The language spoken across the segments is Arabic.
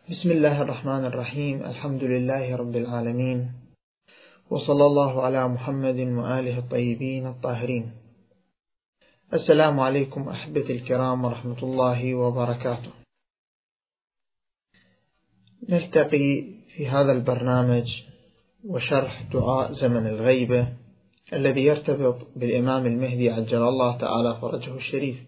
بسم الله الرحمن الرحيم. الحمد لله رب العالمين، وصلى الله على محمد وآله الطيبين الطاهرين. السلام عليكم أحبتي الكرام ورحمة الله وبركاته. نلتقي في هذا البرنامج وشرح دعاء زمن الغيبة الذي يرتبط بالإمام المهدي عجل الله تعالى فرجه الشريف.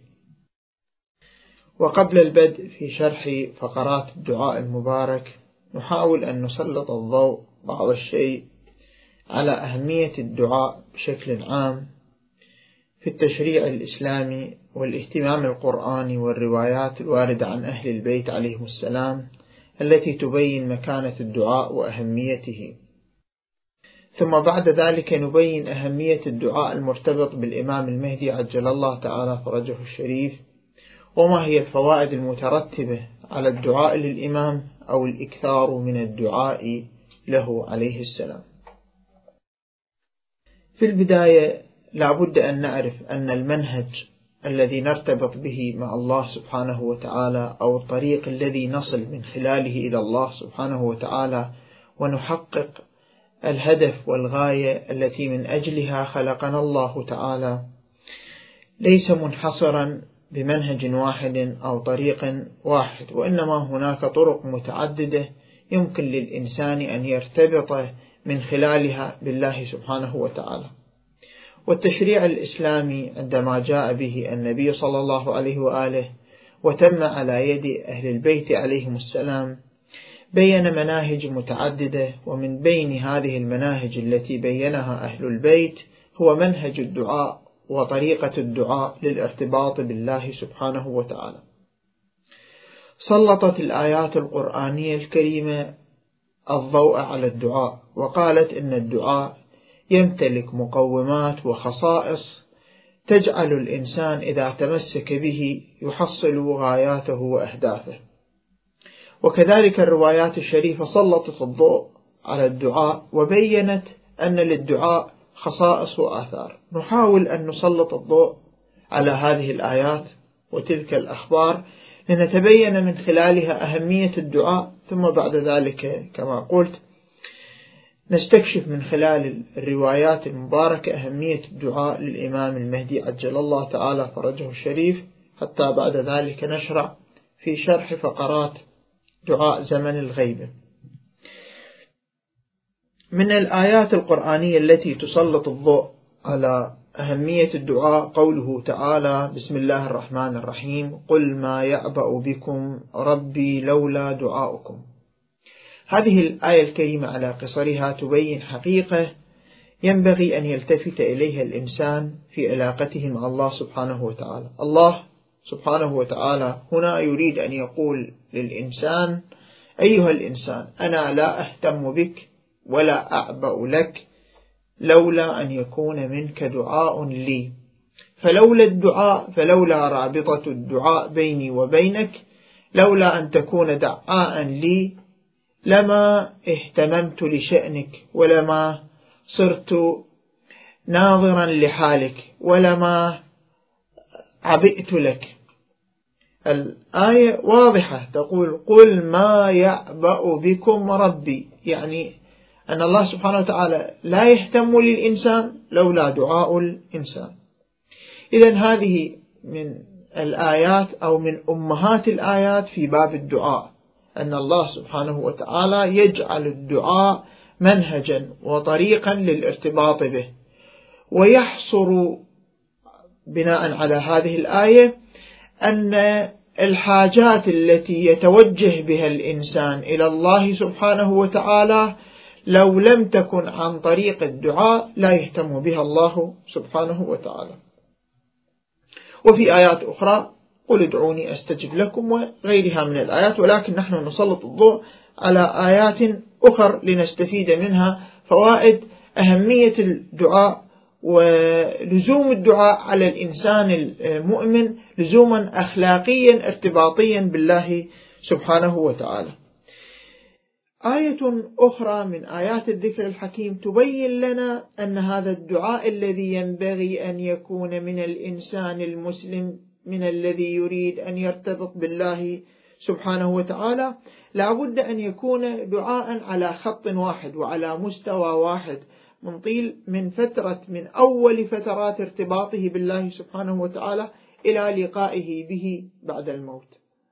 وقبل البدء في شرح فقرات الدعاء المبارك نحاول أن نسلط الضوء بعض الشيء على أهمية الدعاء بشكل عام في التشريع الإسلامي والاهتمام القرآني والروايات الواردة عن أهل البيت عليهم السلام التي تبين مكانة الدعاء وأهميته، ثم بعد ذلك نبين أهمية الدعاء المرتبط بالإمام المهدي عجل الله تعالى فرجه الشريف، وما هي الفوائد المترتبة على الدعاء للإمام أو الإكثار من الدعاء له عليه السلام. في البداية لا بد أن نعرف أن المنهج الذي نرتبط به مع الله سبحانه وتعالى أو الطريق الذي نصل من خلاله إلى الله سبحانه وتعالى ونحقق الهدف والغاية التي من أجلها خلقنا الله تعالى ليس منحصرا بمنهج واحد أو طريق واحد، وإنما هناك طرق متعددة يمكن للإنسان أن يرتبط من خلالها بالله سبحانه وتعالى. والتشريع الإسلامي عندما جاء به النبي صلى الله عليه وآله وتم على يد أهل البيت عليهم السلام بين مناهج متعددة، ومن بين هذه المناهج التي بينها أهل البيت هو منهج الدعاء وطريقة الدعاء للارتباط بالله سبحانه وتعالى. سلطت الآيات القرآنية الكريمة الضوء على الدعاء، وقالت إن الدعاء يمتلك مقومات وخصائص تجعل الإنسان إذا تمسك به يحصل غاياته وأهدافه. وكذلك الروايات الشريفة سلطت الضوء على الدعاء وبينت أن للدعاء خصائص وآثار. نحاول أن نسلط الضوء على هذه الآيات وتلك الأخبار لنتبين من خلالها أهمية الدعاء، ثم بعد ذلك كما قلت نستكشف من خلال الروايات المباركة أهمية الدعاء للإمام المهدي عجل الله تعالى فرجه الشريف، حتى بعد ذلك نشرع في شرح فقرات دعاء زمن الغيبة. من الآيات القرآنية التي تسلط الضوء على أهمية الدعاء قوله تعالى: بسم الله الرحمن الرحيم، قل ما يعبأ بكم ربي لولا دعاؤكم. هذه الآية الكريمة على قصرها تبين حقيقة ينبغي أن يلتفت إليها الإنسان في علاقته مع الله سبحانه وتعالى. الله سبحانه وتعالى هنا يريد أن يقول للإنسان: أيها الإنسان، أنا لا أهتم بك ولا أعبأ لك لولا أن يكون منك دعاء لي، فلولا الدعاء فلولا رابطة الدعاء بيني وبينك، لولا أن تكون دعاء لي لما اهتممت لشأنك ولما صرت ناظرا لحالك ولما عبئت لك. الآية واضحة تقول: قل ما يعبأ بكم ربي، يعني أن الله سبحانه وتعالى لا يهتم للإنسان لولا دعاء الإنسان. إذن هذه من الآيات أو من أمهات الآيات في باب الدعاء، أن الله سبحانه وتعالى يجعل الدعاء منهجا وطريقا للارتباط به، ويحصر بناء على هذه الآية أن الحاجات التي يتوجه بها الإنسان إلى الله سبحانه وتعالى لو لم تكن عن طريق الدعاء لا يهتم بها الله سبحانه وتعالى. وفي آيات أخرى: قل ادعوني أستجب لكم، وغيرها من الآيات، ولكن نحن نسلط الضوء على آيات أخرى لنستفيد منها فوائد أهمية الدعاء ولزوم الدعاء على الإنسان المؤمن لزوما أخلاقيا ارتباطيا بالله سبحانه وتعالى. آية أخرى من آيات الذكر الحكيم تبين لنا أن هذا الدعاء الذي ينبغي أن يكون من الإنسان المسلم، من الذي يريد أن يرتبط بالله سبحانه وتعالى، لا بد أن يكون دعاء على خط واحد وعلى مستوى واحد من أول فترات ارتباطه بالله سبحانه وتعالى إلى لقائه به بعد الموت.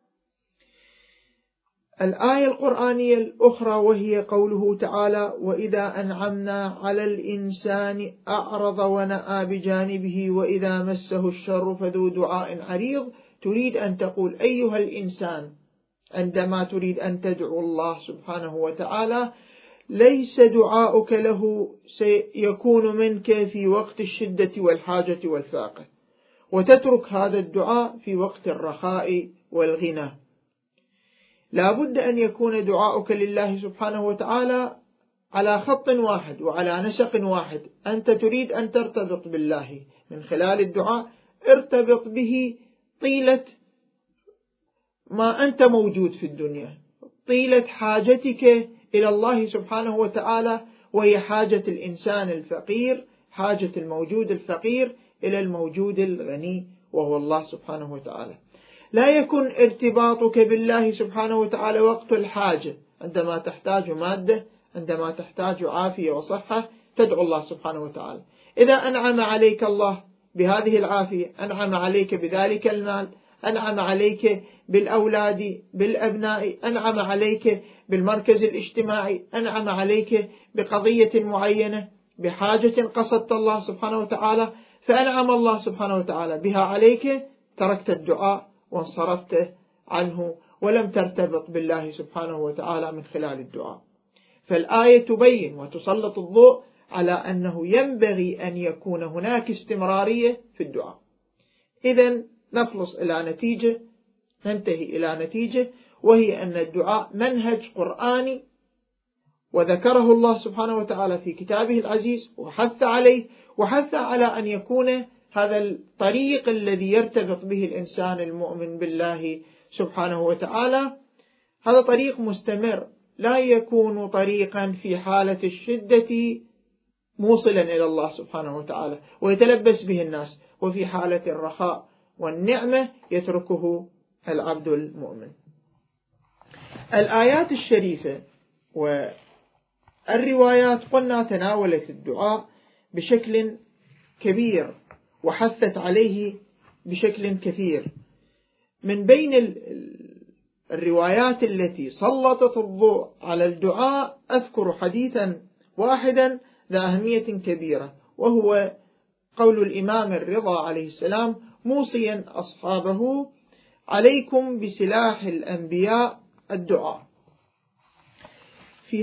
الآية القرآنية الأخرى وهي قوله تعالى: وإذا أنعمنا على الإنسان أعرض ونأى بجانبه وإذا مسه الشر فذو دعاء عريض، تريد أن تقول أيها الإنسان عندما تريد أن تدعو الله سبحانه وتعالى ليس دعاؤك له سيكون منك في وقت الشدة والحاجة والفاقة، وتترك هذا الدعاء في وقت الرخاء والغنى. لا بد أن يكون دعاؤك لله سبحانه وتعالى على خط واحد وعلى نسق واحد. أنت تريد أن ترتبط بالله من خلال الدعاء، ارتبط به طيلة ما أنت موجود في الدنيا، طيلة حاجتك إلى الله سبحانه وتعالى، وهي حاجة الإنسان الفقير، حاجة الموجود الفقير إلى الموجود الغني وهو الله سبحانه وتعالى. لا يكن ارتباطك بالله سبحانه وتعالى وقت الحاجة، عندما تحتاج مادة، عندما تحتاج عافية وصحة تدعو الله سبحانه وتعالى. إذا أنعم عليك الله بهذه العافية، أنعم عليك بذلك المال، أنعم عليك بالأولاد بالأبناء، أنعم عليك بالمركز الاجتماعي، أنعم عليك بقضية معينة، بحاجة قصدت الله سبحانه وتعالى فأنعم الله سبحانه وتعالى بها عليك، تركت الدعاء وانصرفت عنه ولم ترتبط بالله سبحانه وتعالى من خلال الدعاء. فالآية تبين وتسلط الضوء على أنه ينبغي أن يكون هناك استمرارية في الدعاء. إذن نخلص إلى نتيجة، ننتهي إلى نتيجة، وهي أن الدعاء منهج قرآني وذكره الله سبحانه وتعالى في كتابه العزيز وحث عليه، وحث على أن يكون هذا الطريق الذي يرتبط به الإنسان المؤمن بالله سبحانه وتعالى هذا طريق مستمر، لا يكون طريقا في حالة الشدة موصلا إلى الله سبحانه وتعالى ويتلبس به الناس، وفي حالة الرخاء والنعمة يتركه العبد المؤمن. الآيات الشريفة والروايات قلنا تناولت الدعاء بشكل كبير وحثت عليه بشكل كثير. من بين الروايات التي سلطت الضوء على الدعاء أذكر حديثا واحدا ذا أهمية كبيرة، وهو قول الإمام الرضا عليه السلام موصيا أصحابه: عليكم بسلاح الأنبياء الدعاء. في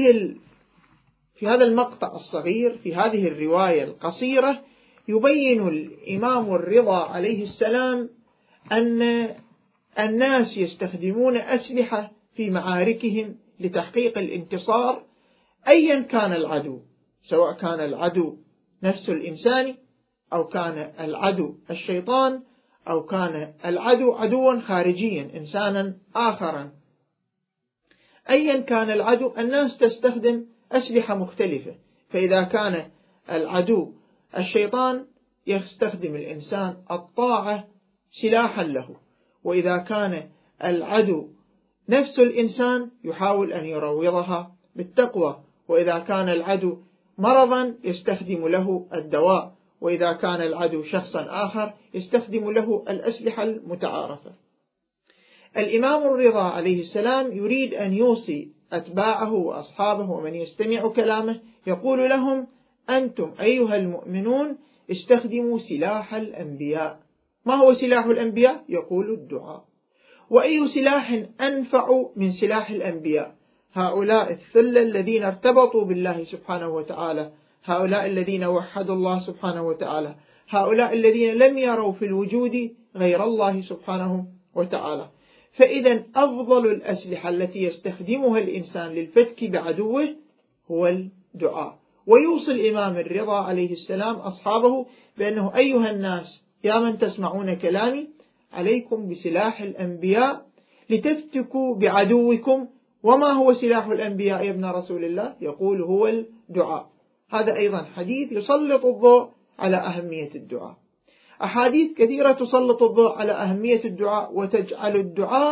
هذا المقطع الصغير، في هذه الرواية القصيرة، يبين الإمام الرضا عليه السلام أن الناس يستخدمون أسلحة في معاركهم لتحقيق الانتصار أيا كان العدو، سواء كان العدو نفس الإنسان أو كان العدو الشيطان أو كان العدو عدوا خارجيا إنسانا آخرا. أيا كان العدو الناس تستخدم أسلحة مختلفة، فإذا كان العدو الشيطان يستخدم الإنسان الطاعة سلاحا له، وإذا كان العدو نفس الإنسان يحاول أن يروضها بالتقوى، وإذا كان العدو مرضا يستخدم له الدواء، وإذا كان العدو شخصا آخر يستخدم له الأسلحة المتعارفة. الإمام الرضا عليه السلام يريد أن يوصي أتباعه وأصحابه ومن يستمع كلامه، يقول لهم: أنتم أيها المؤمنون استخدموا سلاح الأنبياء. ما هو سلاح الأنبياء؟ يقول: الدعاء. وأي سلاح أنفع من سلاح الأنبياء؟ هؤلاء الثلة الذين ارتبطوا بالله سبحانه وتعالى، هؤلاء الذين وحدوا الله سبحانه وتعالى، هؤلاء الذين لم يروا في الوجود غير الله سبحانه وتعالى. فإذا أفضل الأسلحة التي يستخدمها الإنسان للفتك بعدوه هو الدعاء. ويوصي الإمام الرضا عليه السلام أصحابه بأنه: أيها الناس يا من تسمعون كلامي، عليكم بسلاح الأنبياء لتفتكوا بعدوكم. وما هو سلاح الأنبياء يا ابن رسول الله؟ يقول: هو الدعاء. هذا أيضا حديث يسلط الضوء على أهمية الدعاء. أحاديث كثيرة تسلط الضوء على أهمية الدعاء وتجعل الدعاء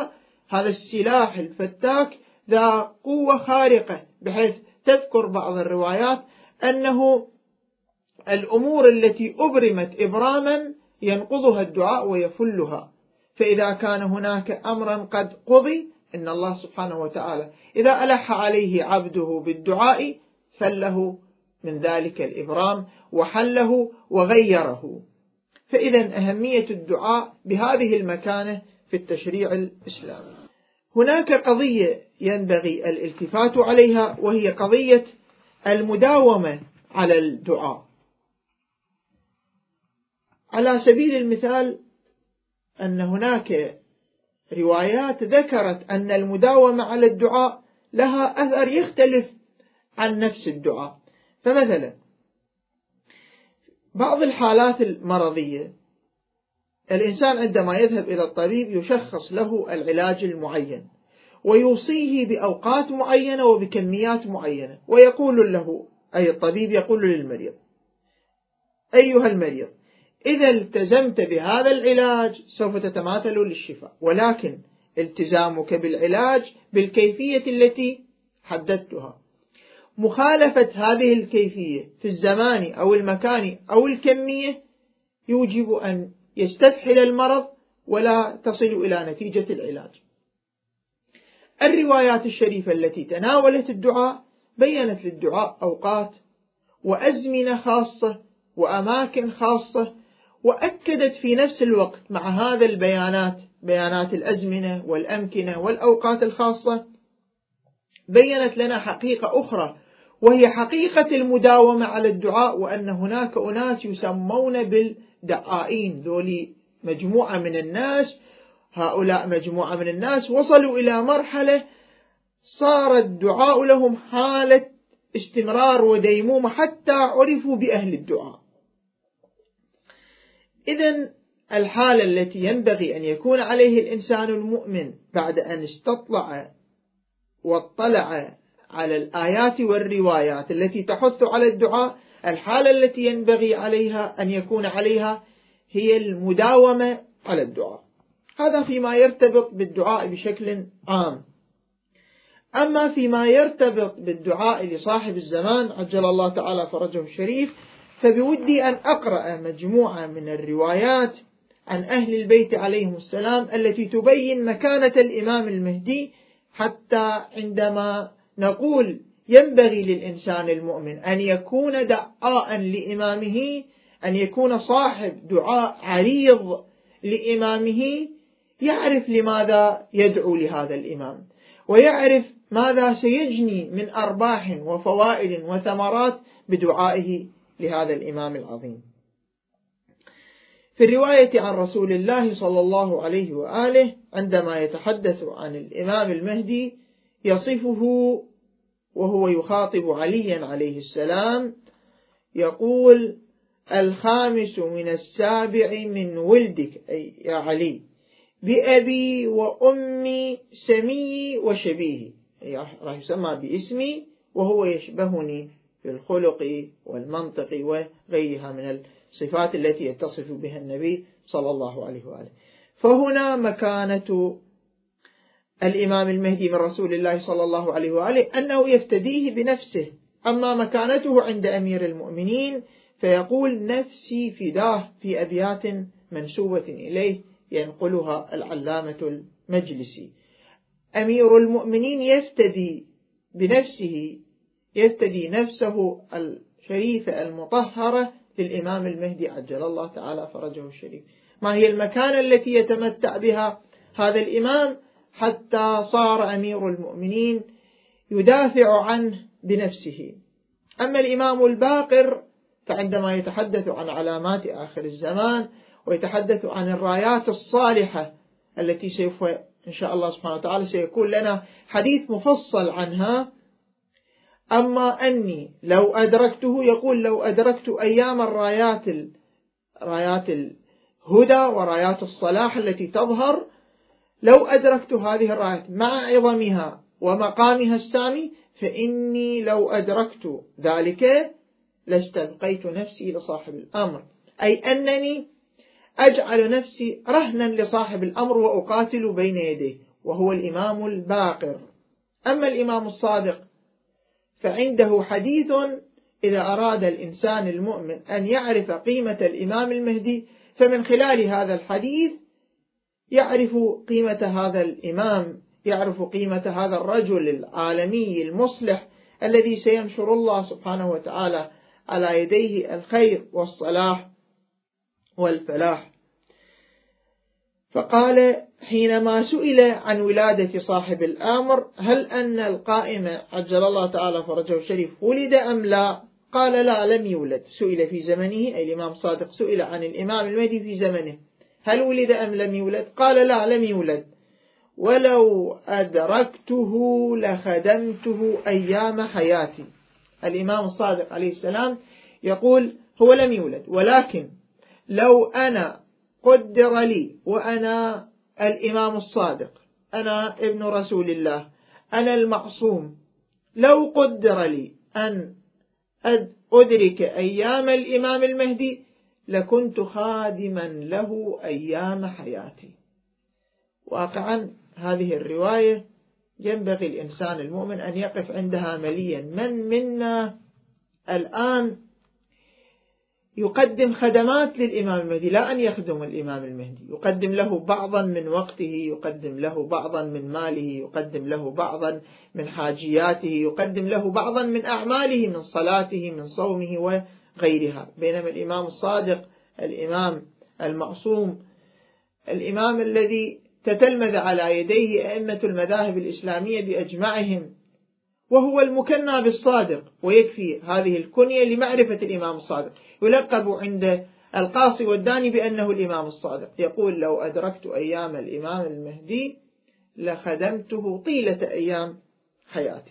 هذا السلاح الفتاك ذا قوة خارقة، بحيث تذكر بعض الروايات أنه الأمور التي أبرمت إبراما ينقضها الدعاء ويفلها. فإذا كان هناك أمرا قد قضي، إن الله سبحانه وتعالى إذا ألح عليه عبده بالدعاء فله من ذلك الإبرام وحله وغيره. فإذا أهمية الدعاء بهذه المكانة في التشريع الإسلامي. هناك قضية ينبغي الالتفات عليها، وهي قضية المداومة على الدعاء. على سبيل المثال أن هناك روايات ذكرت أن المداومة على الدعاء لها أثر يختلف عن نفس الدعاء. فمثلا بعض الحالات المرضية الإنسان عندما يذهب إلى الطبيب يشخص له العلاج المعين ويوصيه بأوقات معينة وبكميات معينة، ويقول له، أي الطبيب يقول للمريض: أيها المريض، إذا التزمت بهذا العلاج سوف تتماثل للشفاء، ولكن التزامك بالعلاج بالكيفية التي حددتها. مخالفة هذه الكيفية في الزمان أو المكان أو الكمية يوجب أن يستفحل المرض ولا تصل إلى نتيجة العلاج. الروايات الشريفة التي تناولت الدعاء بيّنت للدعاء أوقات وأزمنة خاصة وأماكن خاصة، وأكدت في نفس الوقت مع هذا البيانات، بيانات الأزمنة والأمكنة والأوقات الخاصة، بيّنت لنا حقيقة أخرى، وهي حقيقة المداومة على الدعاء، وأن هناك أناس يسمون بالدعائين. ذولي مجموعة من الناس، هؤلاء مجموعة من الناس وصلوا إلى مرحلة صار الدعاء لهم حالة استمرار وديمومة حتى عرفوا بأهل الدعاء. إذن الحالة التي ينبغي أن يكون عليه الإنسان المؤمن بعد أن استطلع واطلع على الآيات والروايات التي تحث على الدعاء، الحالة التي ينبغي عليها أن يكون عليها هي المداومة على الدعاء. هذا فيما يرتبط بالدعاء بشكل عام. أما فيما يرتبط بالدعاء لصاحب الزمان عجل الله تعالى فرجه الشريف، فبودي أن أقرأ مجموعة من الروايات عن أهل البيت عليهم السلام التي تبين مكانة الإمام المهدي، حتى عندما نقول ينبغي للإنسان المؤمن أن يكون دعاء لإمامه، أن يكون صاحب دعاء عريض لإمامه، يعرف لماذا يدعو لهذا الإمام، ويعرف ماذا سيجني من أرباح وفوائد وثمرات بدعائه لهذا الإمام العظيم. في الرواية عن رسول الله صلى الله عليه وآله عندما يتحدث عن الإمام المهدي يصفه وهو يخاطب عليا عليه السلام، يقول: الخامس من السابع من ولدك، أي يا علي، بأبي وأمي سمي وشبيه، راح يسمى باسمي وهو يشبهني في الخلق والمنطق وغيرها من الصفات التي يتصف بها النبي صلى الله عليه وآله. فهنا مكانة الإمام المهدي من رسول الله صلى الله عليه وآله أنه يفتديه بنفسه. أما مكانته عند أمير المؤمنين فيقول: نفسي فداه، في أبيات منسوبة إليه ينقلها العلامة المجلسي. أمير المؤمنين يفتدي بنفسه، يفتدي نفسه الشريفة المطهرة للإمام المهدي عجل الله تعالى فرجه الشريف. ما هي المكانة التي يتمتع بها هذا الإمام حتى صار أمير المؤمنين يدافع عنه بنفسه؟ أما الإمام الباقر فعندما يتحدث عن علامات آخر الزمان ويتحدث عن الرايات الصالحة التي سوف إن شاء الله سبحانه وتعالى سيكون لنا حديث مفصل عنها. أما أني لو أدركته، يقول: لو أدركت أيام رايات الهدى ورايات الصلاح التي تظهر، لو أدركت هذه الرايات مع عظمها ومقامها السامي، فإني لو أدركت ذلك لاستبقيت نفسي لصاحب الأمر، أي أنني أجعل نفسي رهنا لصاحب الأمر وأقاتل بين يديه. وهو الإمام الباقر. أما الإمام الصادق فعنده حديث إذا أراد الإنسان المؤمن أن يعرف قيمة الإمام المهدي فمن خلال هذا الحديث يعرف قيمة هذا الإمام، يعرف قيمة هذا الرجل العالمي المصلح الذي سينشر الله سبحانه وتعالى على يديه الخير والصلاح والفلاح. فقال حينما سئل عن ولادة صاحب الأمر هل أن القائم عجل الله تعالى فرجه الشريف ولد أم لا؟ قال لا، لم يولد. سئل في زمنه، أي الإمام الصادق سئل عن الإمام المهدي في زمنه هل ولد أم لم يولد؟ قال لا، لم يولد. ولو أدركته لخدمته أيام حياتي. الإمام الصادق عليه السلام يقول هو لم يولد، ولكن لو أنا قدر لي وأنا الإمام الصادق، أنا ابن رسول الله، أنا المعصوم، لو قدر لي أن أدرك أيام الإمام المهدي لكنت خادما له أيام حياتي. واقعا هذه الرواية ينبغي الإنسان المؤمن أن يقف عندها مليا. من منا الآن يقدم خدمات للإمام المهدي، لا أن يخدم الإمام المهدي، يقدم له بعضا من وقته، يقدم له بعضا من ماله، يقدم له بعضا من حاجياته، يقدم له بعضا من أعماله من صلاته من صومه وغيرها. بينما الإمام الصادق، الإمام المعصوم، الإمام الذي تتلمذ على يديه أئمة المذاهب الإسلامية بأجمعهم، وهو المكنى بالصادق، ويكفي هذه الكنية لمعرفة الإمام الصادق. يلقب عند القاصي والداني بأنه الإمام الصادق. يقول لو أدركت أيام الإمام المهدي لخدمته طيلة أيام حياتي.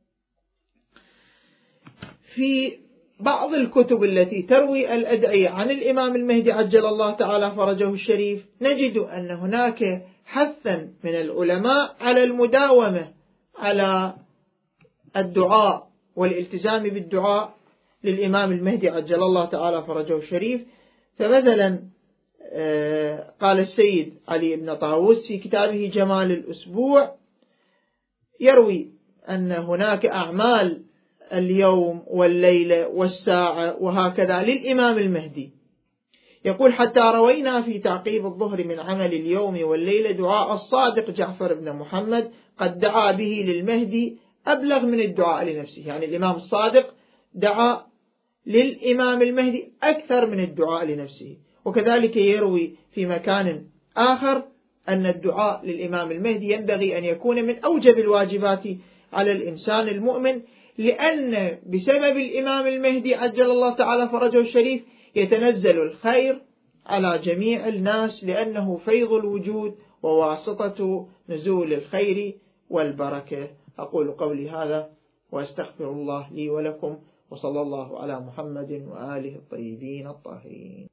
في بعض الكتب التي تروي الأدعية عن الإمام المهدي عجل الله تعالى فرجه الشريف نجد أن هناك حثا من العلماء على المداومة على الدعاء والالتزام بالدعاء للإمام المهدي عجل الله تعالى فرجه الشريف. فمثلا قال السيد علي بن طاووس في كتابه جمال الأسبوع يروي أن هناك أعمال اليوم والليلة والساعة وهكذا للإمام المهدي. يقول حتى روينا في تعقيب الظهر من عمل اليوم والليلة دعاء الصادق جعفر بن محمد قد دعا به للمهدي أبلغ من الدعاء لنفسه. يعني الإمام الصادق دعا للإمام المهدي أكثر من الدعاء لنفسه. وكذلك يروي في مكان آخر أن الدعاء للإمام المهدي ينبغي أن يكون من أوجب الواجبات على الإنسان المؤمن، لأن بسبب الإمام المهدي عجل الله تعالى فرجه الشريف يتنزل الخير على جميع الناس، لأنه فيض الوجود وواسطة نزول الخير والبركة. أقول قولي هذا وأستغفر الله لي ولكم، وصلى الله على محمد وآله الطيبين الطاهرين.